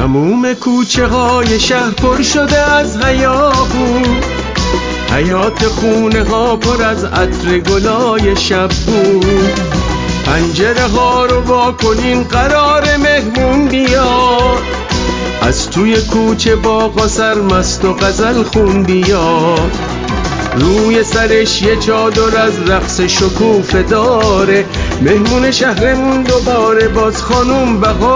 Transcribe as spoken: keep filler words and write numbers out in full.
تموم کوچه های شهر پر شده از هیاهو، حیات خونه ها پر از عطر گلای شب بود. پنجره ها رو وا کنین قرار مهمون بیاد، از توی کوچه باغا سرمست و غزل خون بیاد. روی سرش یه چادر از رقص شکوفه داره، مهمون شهرمون دوباره باز خانوم بهار